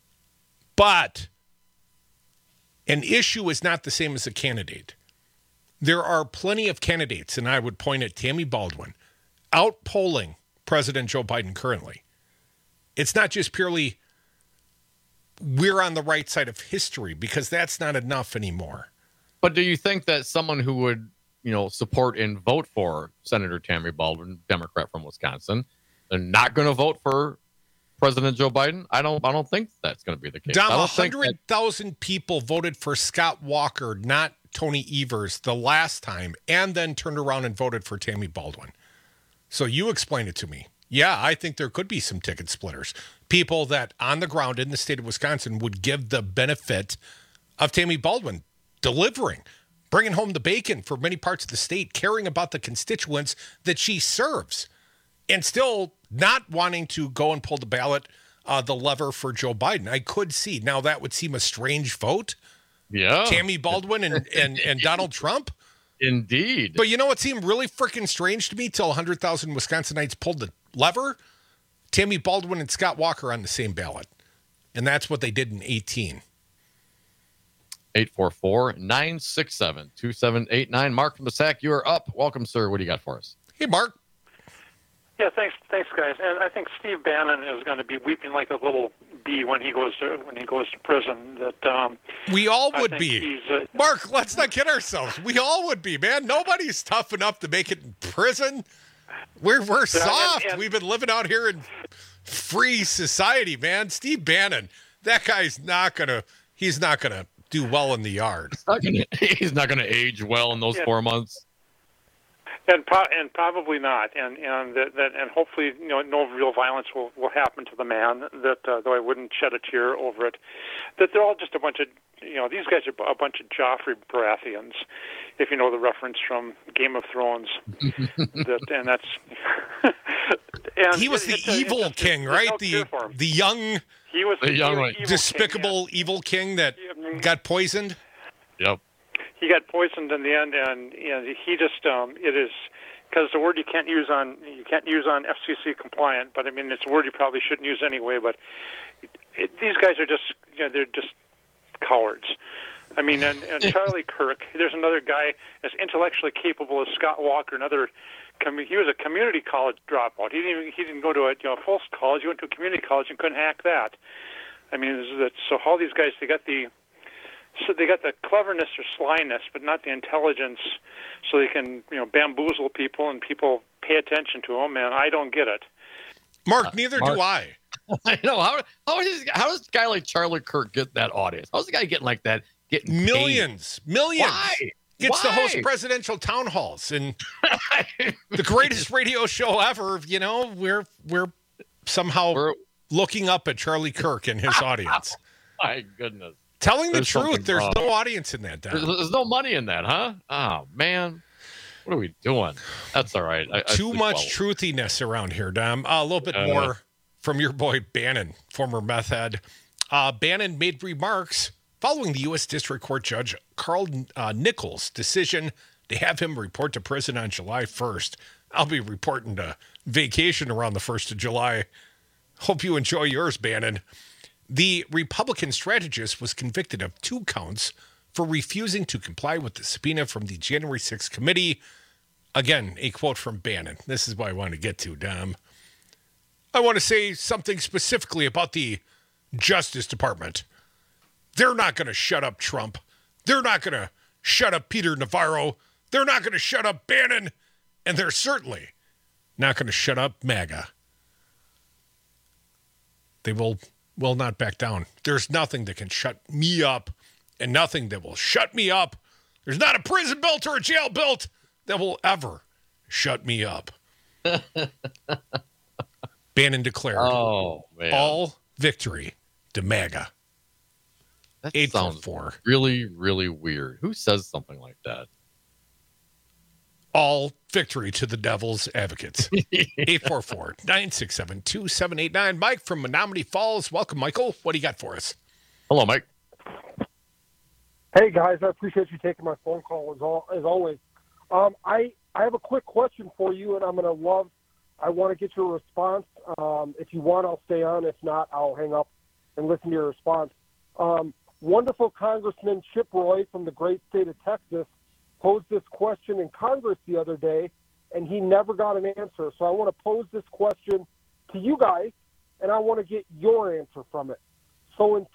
But an issue is not the same as a candidate. There are plenty of candidates, and I would point at Tammy Baldwin, out-polling President Joe Biden currently. It's not just purely we're on the right side of history, because that's not enough anymore. But do you think that someone who would, support and vote for Senator Tammy Baldwin, Democrat from Wisconsin, they're not going to vote for President Joe Biden? I don't think that's going to be the case. Dom, 100,000 people voted for Scott Walker, not Tony Evers, the last time, and then turned around and voted for Tammy Baldwin. So you explain it to me. Yeah, I think there could be some ticket splitters. People that on the ground in the state of Wisconsin would give the benefit of Tammy Baldwin delivering, bringing home the bacon for many parts of the state, caring about the constituents that she serves, and still not wanting to go and pull the lever for Joe Biden. I could see. Now, that would seem a strange vote. Yeah. Tammy Baldwin and Donald Trump. Indeed. But you know what seemed really freaking strange to me till 100,000 Wisconsinites pulled the lever? Tammy Baldwin and Scott Walker on the same ballot. And that's what they did in 2018. 844-967-2789. Mark from the SAC, you are up. Welcome, sir. What do you got for us? Hey, Mark. Yeah, thanks, guys. And I think Steve Bannon is going to be weeping like a little bee when he goes to prison. That we all would be. Mark, let's not kid ourselves. We all would be, man. Nobody's tough enough to make it in prison. We're soft. And we've been living out here in free society, man. Steve Bannon, that guy's he's not gonna do well in the yard. He's not gonna age well in those 4 months. And probably not, and hopefully no real violence will happen to the man. That though I wouldn't shed a tear over it. That they're all just a bunch of these guys are a bunch of Joffrey Baratheons, if you know the reference from Game of Thrones. That's he was the evil king, right? The young, he was the young despicable evil king that got poisoned. Yep. He got poisoned in the end, and he just it is because the word you can't use on FCC compliant, but I mean it's a word you probably shouldn't use anyway. But these guys are just they're just cowards. I mean, and Charlie Kirk. There's another guy as intellectually capable as Scott Walker. He was a community college dropout. He didn't go to a full college. He went to a community college and couldn't hack that. I mean, so all these guys they got the cleverness or slyness, but not the intelligence, so they can bamboozle people and people pay attention to them. And I don't get it. Mark, neither do I. I know how does a guy like Charlie Kirk get that audience? How's the guy getting like that? Getting millions. Why? Gets to host presidential town halls and the greatest radio show ever. We're somehow looking up at Charlie Kirk and his audience. My goodness. Telling the truth, there's no audience in that. There's no money in that, huh? Oh, man. What are we doing? That's all right. Too much truthiness around here, Dom. A little bit more from your boy Bannon, former meth head. Bannon made remarks following the U.S. District Court Judge Carl Nichols' decision to have him report to prison on July 1st. I'll be reporting to vacation around the 1st of July. Hope you enjoy yours, Bannon. The Republican strategist was convicted of 2 counts for refusing to comply with the subpoena from the January 6th committee. Again, a quote from Bannon. This is what I want to get to, Dom. I want to say something specifically about the Justice Department. They're not going to shut up Trump. They're not going to shut up Peter Navarro. They're not going to shut up Bannon. And they're certainly not going to shut up MAGA. They will not back down. There's nothing that can shut me up and nothing that will shut me up. There's not a prison built or a jail built that will ever shut me up. Bannon declared all victory to MAGA. That sounds really, really weird. Who says something like that? All victory to the devil's advocates. 844-967-2789. Mike from Menominee Falls. Welcome, Michael. What do you got for us? Hello, Mike. Hey, guys. I appreciate you taking my phone call as always. I have a quick question for you, and I want to get your response. If you want, I'll stay on. If not, I'll hang up and listen to your response. Wonderful Congressman Chip Roy from the great state of Texas posed this question in Congress the other day, and he never got an answer. So I want to pose this question to you guys, and I want to get your answer from it. So in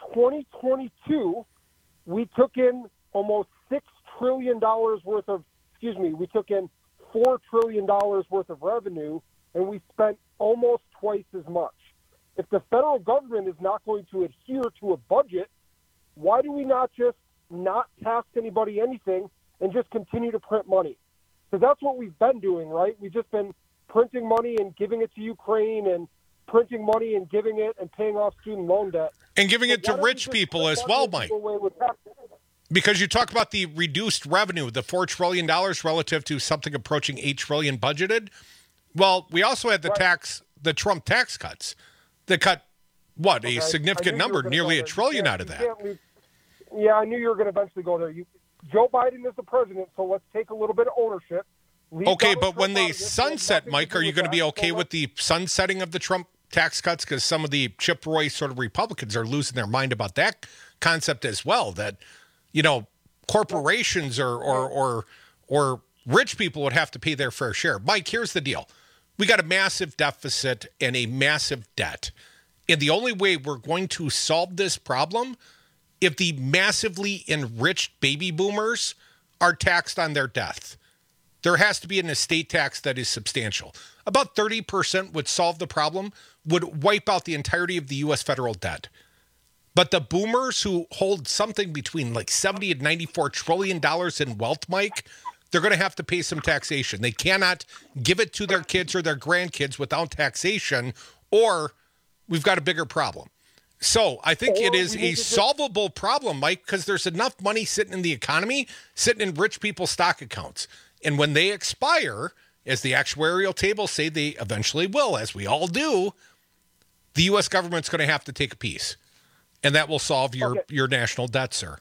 2022, we took in almost $6 trillion worth of, we took in $4 trillion worth of revenue, and we spent almost twice as much. If the federal government is not going to adhere to a budget, why do we not just not tax anybody anything and just continue to print money? Because that's what we've been doing, right? We've just been printing money and giving it to Ukraine and printing money and giving it and paying off student loan debt. And giving it to rich people as well, Mike. Because you talk about the reduced revenue, the $4 trillion relative to something approaching $8 trillion budgeted. Well, we also had the Trump tax cuts that cut, a significant number, nearly $1 trillion out of that. Yeah, I knew you were going to eventually go there. Joe Biden is the president, so let's take a little bit of ownership. Okay, but when they sunset, Mike, are you going to be okay with the sunsetting of the Trump tax cuts? Because some of the Chip Roy sort of Republicans are losing their mind about that concept as well, that, corporations or rich people would have to pay their fair share. Mike, here's the deal. We got a massive deficit and a massive debt. And the only way we're going to solve this problem, if the massively enriched baby boomers are taxed on their death. There has to be an estate tax that is substantial. About 30% would solve the problem, would wipe out the entirety of the U.S. federal debt. But the boomers who hold something between like $70 and $94 trillion in wealth, Mike, they're going to have to pay some taxation. They cannot give it to their kids or their grandkids without taxation, or we've got a bigger problem. So I think it is a solvable problem, Mike, because there's enough money sitting in the economy, sitting in rich people's stock accounts. And when they expire, as the actuarial tables say they eventually will, as we all do, the U.S. government's going to have to take a piece. And that will solve your national debt, sir.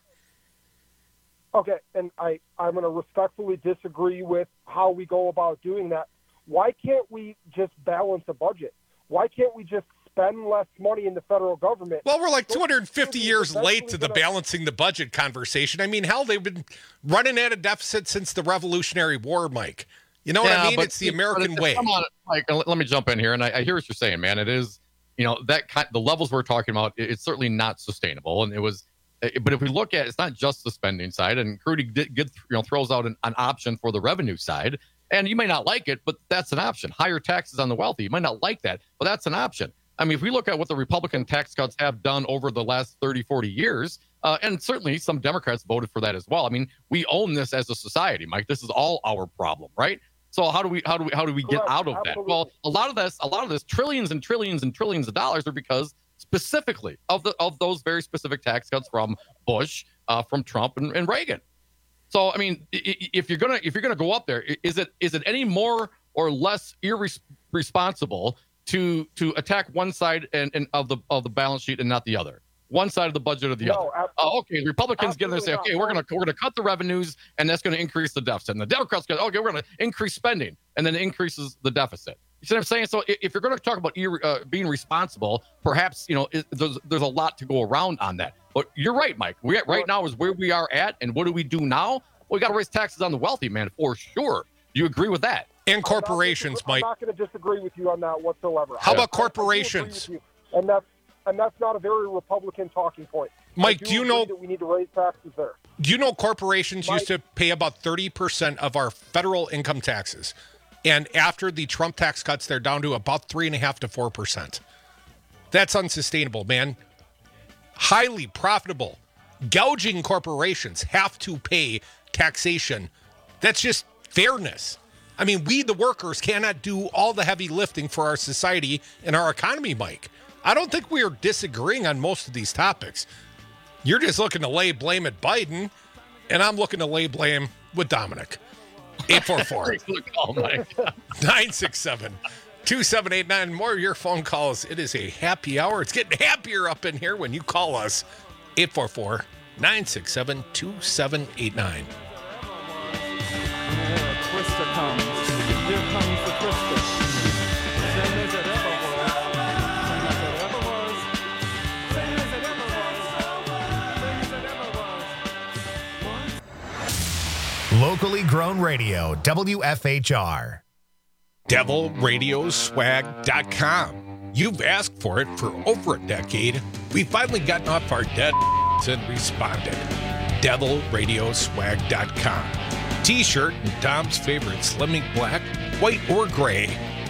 Okay, and I'm going to respectfully disagree with how we go about doing that. Why can't we just balance a budget? Why can't we just spend less money in the federal government? Well, we're like 250 years late to the balancing the budget conversation. I mean, hell, they've been running at a deficit since the Revolutionary War, Mike. You know what I mean? It's the American way. Come on, Mike, let me jump in here. And I hear what you're saying, man. It is, the levels we're talking about, it's certainly not sustainable. And it was, but if we look at, it's not just the spending side, and Crudy throws out an option for the revenue side. And you may not like it, but that's an option. Higher taxes on the wealthy. You might not like that, but that's an option. I mean, if we look at what the Republican tax cuts have done over the last 30, 40 years, and certainly some Democrats voted for that as well. I mean, we own this as a society, Mike. This is all our problem, right? So how do we get out of that? Well, a lot of this trillions and trillions and trillions of dollars are because specifically of those very specific tax cuts from Bush, from Trump and Reagan. So I mean, if you're gonna go up there, is it any more or less irresponsible to attack one side and of the balance sheet and not the other? One side of the budget or the other. Okay, the Republicans get in there and say, okay, we're gonna cut the revenues, and that's going to increase the deficit. And the Democrats go, okay, we're going to increase spending, and then it increases the deficit. You see what I'm saying? So if you're going to talk about being responsible, perhaps there's a lot to go around on that. But you're right, Mike. Right now is where we are at, and what do we do now? Well, we got to raise taxes on the wealthy, man, for sure. Do you agree with that? And corporations, Mike. I'm not going to disagree with you on that whatsoever. How about corporations? And that's not a very Republican talking point. Mike, do you know that we need to raise taxes there? Do you know corporations used to pay about 30% of our federal income taxes? And after the Trump tax cuts, they're down to about 3.5% to 4%. That's unsustainable, man. Highly profitable, gouging corporations have to pay taxation. That's just fairness. I mean, we, the workers, cannot do all the heavy lifting for our society and our economy, Mike. I don't think we are disagreeing on most of these topics. You're just looking to lay blame at Biden, and I'm looking to lay blame with Dominic. 844-967-2789. More of your phone calls. It is a happy hour. It's getting happier up in here when you call us. 844-967-2789. Krista comes. Here comes the Krista. Same as it ever was. Same as it ever was. Same as it ever was. Same as it ever was. Locally grown radio, WFHR. DevilRadioswag.com. You've asked for it for over a decade. We've finally gotten off our dead and responded. DevilRadioswag.com. T-shirt and Dom's favorite Slimming Black, white or gray.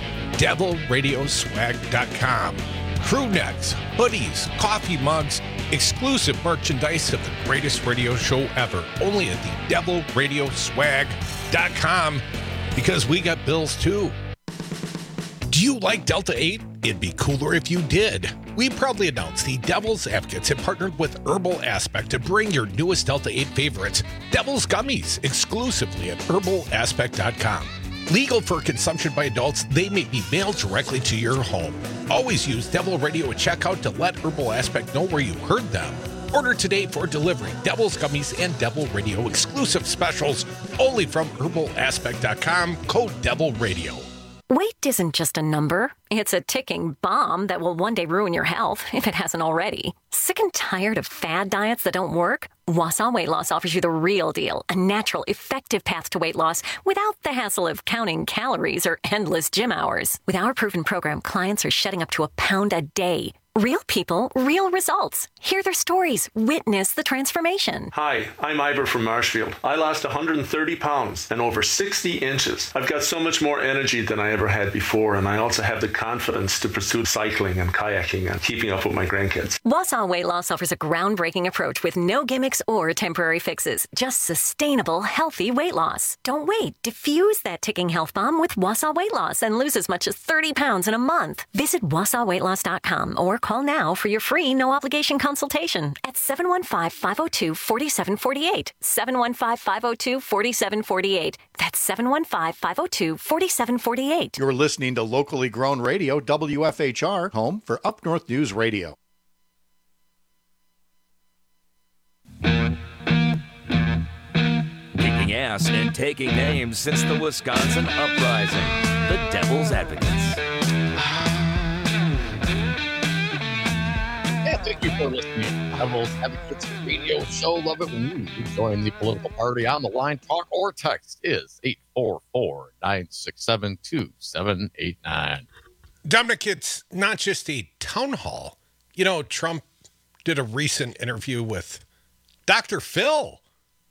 DevilRadioswag.com. Crew necks, hoodies, coffee mugs, exclusive merchandise of the greatest radio show ever. Only at the DevilRadioswag.com, because we got bills too. Do you like Delta 8? It'd be cooler if you did. We proudly announced the Devil's Advocates have partnered with Herbal Aspect to bring your newest Delta 8 favorites, Devil's Gummies, exclusively at herbalaspect.com. Legal for consumption by adults, they may be mailed directly to your home. Always use Devil Radio at checkout to let Herbal Aspect know where you heard them. Order today for delivery. Devil's Gummies and Devil Radio exclusive specials only from herbalaspect.com, code Devil Radio. Weight isn't just a number. It's a ticking bomb that will one day ruin your health, if it hasn't already. Sick and tired of fad diets that don't work? Wausau Weight Loss offers you the real deal, a natural, effective path to weight loss without the hassle of counting calories or endless gym hours. With our proven program, clients are shedding up to a pound a day. Real people, real results. Hear their stories. Witness the transformation. Hi, I'm Ivor from Marshfield. I lost 130 pounds and over 60 inches. I've got so much more energy than I ever had before, and I also have the confidence to pursue cycling and kayaking and keeping up with my grandkids. Wausau Weight Loss offers a groundbreaking approach with no gimmicks or temporary fixes. Just sustainable, healthy weight loss. Don't wait. Diffuse that ticking health bomb with Wausau Weight Loss and lose as much as 30 pounds in a month. Visit wausauweightloss.com or call now for your free no-obligation consultation at 715-502-4748. 715-502-4748. That's 715-502-4748. You're listening to locally grown radio, WFHR, home for Up North News Radio. Kicking ass and taking names since the Wisconsin Uprising. The Devil's Advocates. Thank you for listening to Devil's Advocates Radio Show. Love it when you join the political party on the line. Talk or text is 844-967-2789. Dominic, it's not just a town hall. You know, Trump did a recent interview with Dr. Phil.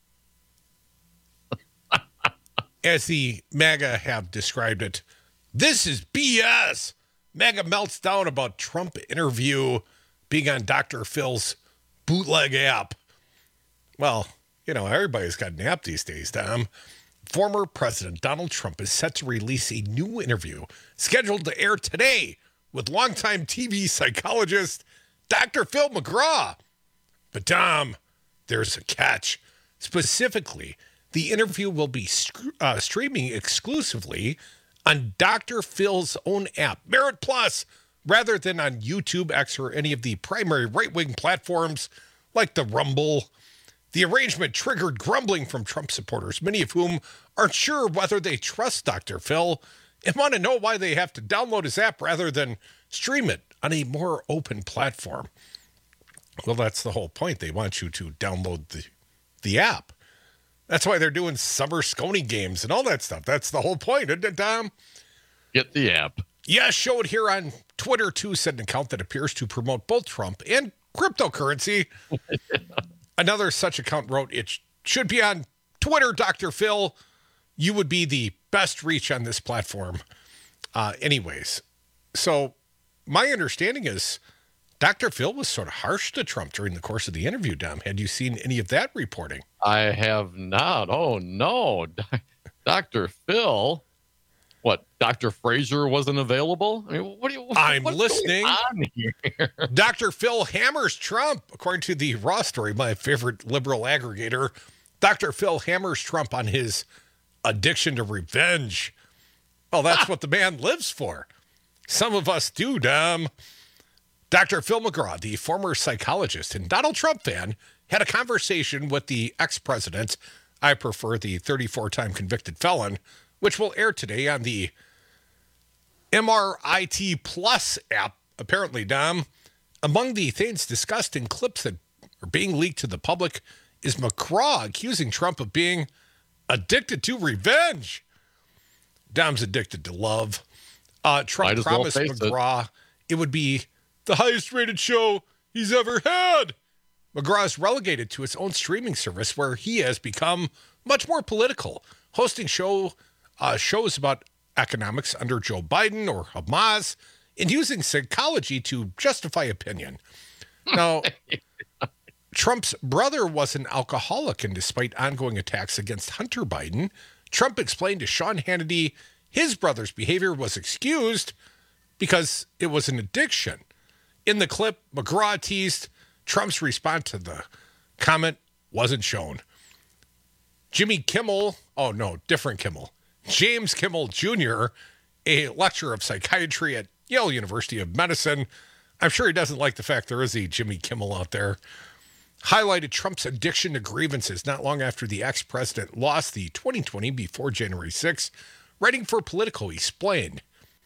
As the MAGA have described it, this is BS. MAGA melts down about Trump interview being on Dr. Phil's bootleg app. Well, you know, everybody's got an app these days, Dom. Former President Donald Trump is set to release a new interview scheduled to air today with longtime TV psychologist Dr. Phil McGraw. But, Dom, there's a catch. Specifically, the interview will be streaming exclusively on Dr. Phil's own app, Merit Plus, rather than on YouTube, X, or any of the primary right-wing platforms like the Rumble. The arrangement triggered grumbling from Trump supporters, many of whom aren't sure whether they trust Dr. Phil and want to know why they have to download his app rather than stream it on a more open platform. Well, that's the whole point. They want you to download the app. That's why they're doing summer Scony games and all that stuff. That's the whole point, isn't it, Dom? Get the app. Yeah, show it here on Twitter, too, said an account that appears to promote both Trump and cryptocurrency. Another such account wrote, it should be on Twitter, Dr. Phil. You would be the best reach on this platform. Anyways, so my understanding is Dr. Phil was sort of harsh to Trump during the course of the interview, Dom. Had you seen any of that reporting? I have not. Oh, no. Dr. Phil... What, Dr. Fraser wasn't available? I mean, I'm listening. On here? Dr. Phil hammers Trump, according to the Raw Story, my favorite liberal aggregator. Dr. Phil hammers Trump on his addiction to revenge. Well, that's what the man lives for. Some of us do, Dom. Dr. Phil McGraw, the former psychologist and Donald Trump fan, had a conversation with the ex-president. I prefer the 34-time convicted felon, which will air today on the MRIT Plus app, apparently, Dom. Among the things discussed in clips that are being leaked to the public is McGraw accusing Trump of being Addicted to revenge. Dom's addicted to love. Trump promised McGraw it would be the highest rated show he's ever had. McGraw is relegated to its own streaming service where he has become much more political, hosting shows about economics under Joe Biden or Hamas and using psychology to justify opinion. Now, Trump's brother was an alcoholic, and despite ongoing attacks against Hunter Biden, Trump explained to Sean Hannity his brother's behavior was excused because it was an addiction. In the clip, McGraw teased Trump's response to the comment wasn't shown. Jimmy Kimmel, oh no, different Kimmel, James Kimmel Jr., a lecturer of psychiatry at Yale University of Medicine, I'm sure he doesn't like the fact there is a Jimmy Kimmel out there, highlighted Trump's addiction to grievances not long after the ex-president lost the 2020 before January 6th. Writing for Politico, he explained,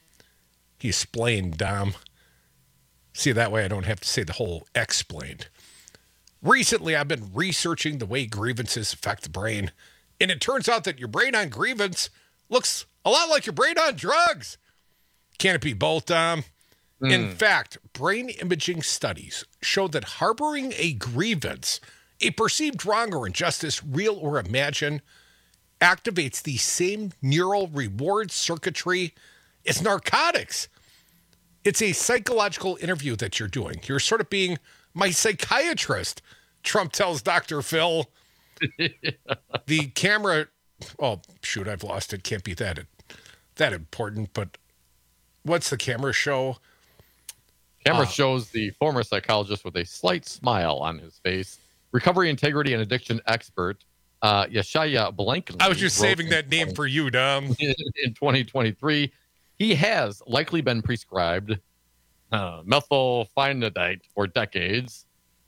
Dom. See, that way I don't have to say the whole explained. Recently, I've been researching the way grievances affect the brain, and it turns out that your brain on grievance looks a lot like your brain on drugs. Can it be both, Dom? In fact, brain imaging studies show that harboring a grievance, a perceived wrong or injustice, real or imagined, activates the same neural reward circuitry as narcotics. It's a psychological interview that you're doing. You're sort of being my psychiatrist, Trump tells Dr. Phil. The camera, oh, shoot, I've lost it. Can't be that important, but what's the camera show? Camera shows the former psychologist with a slight smile on his face. Recovery, integrity, and addiction expert, Yeshaya Blankenly. I was just saving that name for you, Dom. In 2023, he has likely been prescribed methylphenidate for decades.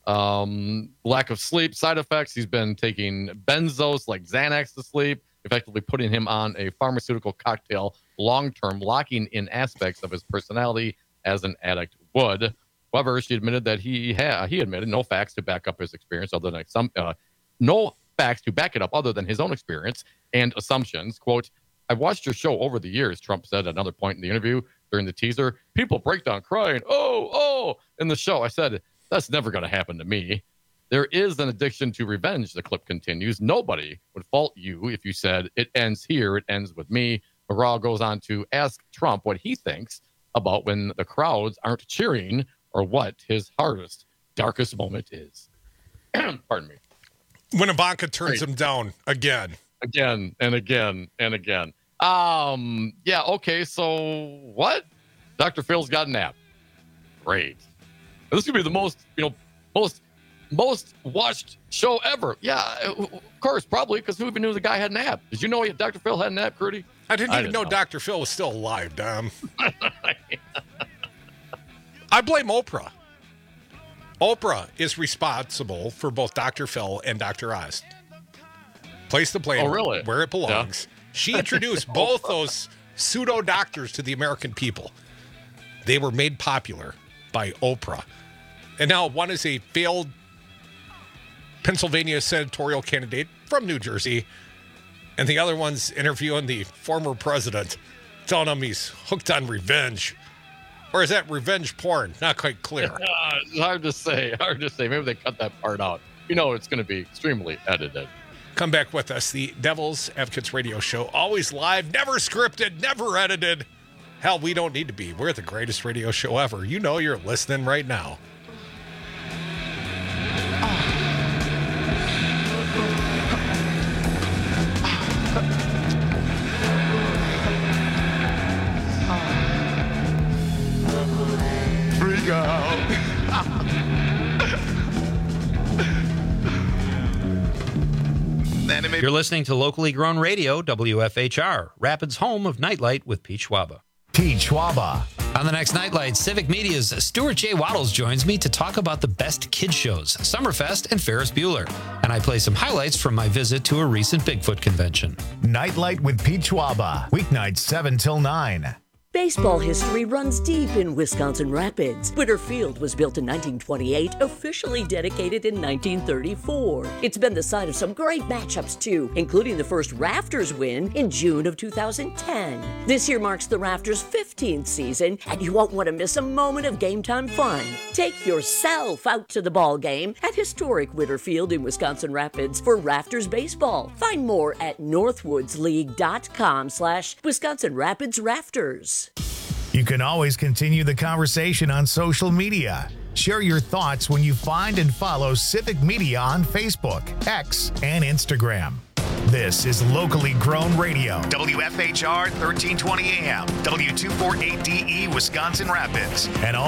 Lack of sleep, side effects. He's been taking benzos like Xanax to sleep, effectively putting him on a pharmaceutical cocktail long-term, locking in aspects of his personality as an addict would. However, she admitted that he admitted no facts to back up his experience other than no facts to back it up other than his own experience and assumptions. Quote, I've watched your show over the years, Trump said at another point in the interview during the teaser. People break down crying, oh, in the show. I said, that's never going to happen to me. There is an addiction to revenge, the clip continues. Nobody would fault you if you said, it ends here, it ends with me. McGraw goes on to ask Trump what he thinks about when the crowds aren't cheering or what his hardest, darkest moment is. Pardon me. When Ivanka turns him down again. Again and again and again. Yeah, okay, so what? Dr. Phil's got a nap. Great. This could be the most watched show ever. Yeah, of course, probably, because who even knew the guy had a nap? Did you know Dr. Phil had a nap, Crudy? I didn't even know Dr. Phil was still alive, Dom. I blame Oprah. Oprah is responsible for both Dr. Phil and Dr. Oz. Place the blame where it belongs. Yeah. She introduced both those pseudo doctors to the American people. They were made popular by Oprah. And now one is a failed Pennsylvania senatorial candidate from New Jersey, and the other one's interviewing the former president, telling him he's hooked on revenge. Or is that revenge porn? Not quite clear. It's hard to say. Maybe they cut that part out. You know it's going to be extremely edited. Come back with us. The Devil's Advocates Radio Show. Always live, never scripted, never edited. Hell, we don't need to be. We're the greatest radio show ever. You know you're listening right now. Freak out. You're listening to locally grown radio, WFHR, Rapids' home of Nightlight with Pete Schwaba. Pete Schwaba. On the next Nightlight, Civic Media's Stuart J. Waddles joins me to talk about the best kid shows, Summerfest and Ferris Bueller. And I play some highlights from my visit to a recent Bigfoot convention. Nightlight with Pete Schwaba. Weeknights 7 till 9. Baseball history runs deep in Wisconsin Rapids. Witter Field was built in 1928, officially dedicated in 1934. It's been the site of some great matchups too, including the first Rafters win in June of 2010. This year marks the Rafters' 15th season, and you won't want to miss a moment of game time fun. Take yourself out to the ball game at historic Witter Field in Wisconsin Rapids for Rafters baseball. Find more at northwoodsleague.com/Wisconsin Rapids Rafters. You can always continue the conversation on social media. Share your thoughts when you find and follow Civic Media on Facebook, X, and Instagram. This is Locally Grown Radio, WFHR 1320 AM, W248DE, Wisconsin Rapids, and all